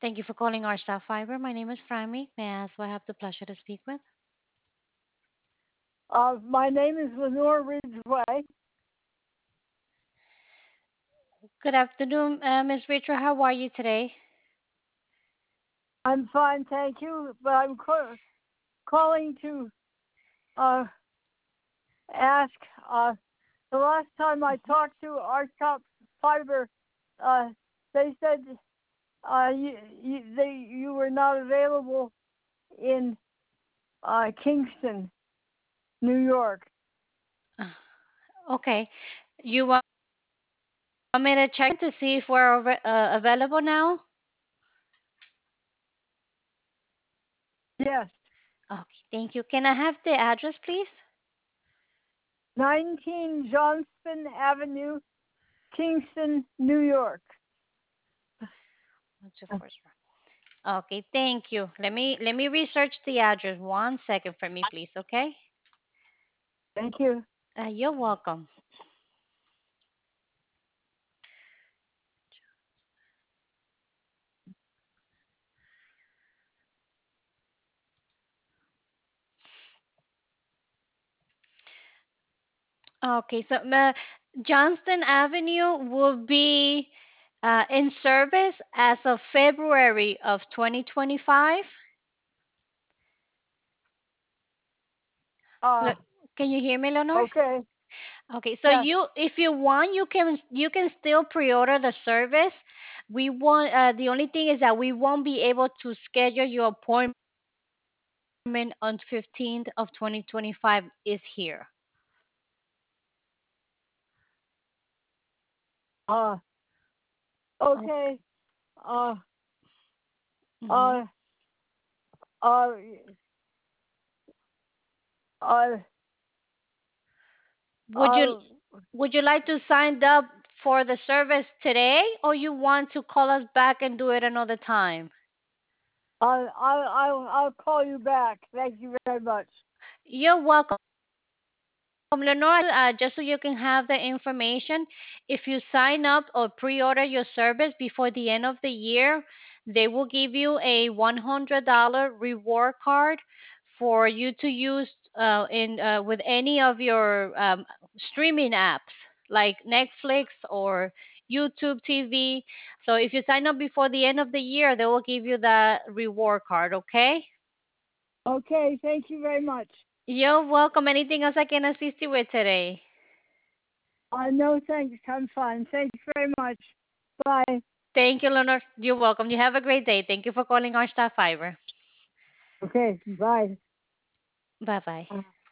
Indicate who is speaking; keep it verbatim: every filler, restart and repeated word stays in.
Speaker 1: Thank you for calling our staff fiber. My name is Frammy. May I ask who I have the pleasure to speak with?
Speaker 2: Uh, my name is Lenore Ridgway.
Speaker 1: Good afternoon, uh, Miss Rachel. How are you today?
Speaker 2: I'm fine, thank you. But I'm ca- calling to uh, ask. Uh, the last time I talked to our top fiber, uh, they said uh, you, you, they, you were not available in uh, Kingston, New York.
Speaker 1: Uh, Okay. You want me to check to see if we're ava- uh, available now?
Speaker 2: Yes,
Speaker 1: Okay, thank you. Can I have the address, please?
Speaker 2: nineteen Johnston Avenue, Kingston, New York.
Speaker 1: What's your first one? Okay, thank you. Let me let me research the address. One second for me, please. Okay.
Speaker 2: Thank you.
Speaker 1: Uh, you're welcome. Okay, so uh, Johnston Avenue will be uh, in service as of February of twenty twenty-five.
Speaker 2: Uh,
Speaker 1: Le- Can you hear me, Leonor?
Speaker 2: okay.
Speaker 1: Okay, so
Speaker 2: Yes.
Speaker 1: you, if you want, you can you can still pre-order the service. We want uh, the only thing is that we won't be able to schedule your appointment on fifteenth of twenty twenty-five is here.
Speaker 2: Uh,
Speaker 1: Oh,
Speaker 2: okay. Uh,
Speaker 1: mhm.
Speaker 2: uh, uh, uh,
Speaker 1: Would you
Speaker 2: uh,
Speaker 1: would you like to sign up for the service today, or you want to call us back and do it another time?
Speaker 2: I'll, I'll, I'll, I'll call you back. Thank you very much.
Speaker 1: You're welcome. Lenore, uh, just so you can have the information, if you sign up or pre-order your service before the end of the year, they will give you a one hundred dollars reward card for you to use uh, in uh, with any of your um, streaming apps like Netflix or YouTube T V. So if you sign up before the end of the year, they will give you that reward card, okay?
Speaker 2: Okay, thank you very much.
Speaker 1: You're welcome. Anything else I can assist you with today?
Speaker 2: Uh, no, thanks. I'm fine. Thank you very much. Bye.
Speaker 1: Thank you, Leonard. You're welcome. You have a great day. Thank you for calling our staff fiber.
Speaker 2: Okay, bye.
Speaker 1: Bye bye.
Speaker 2: Uh,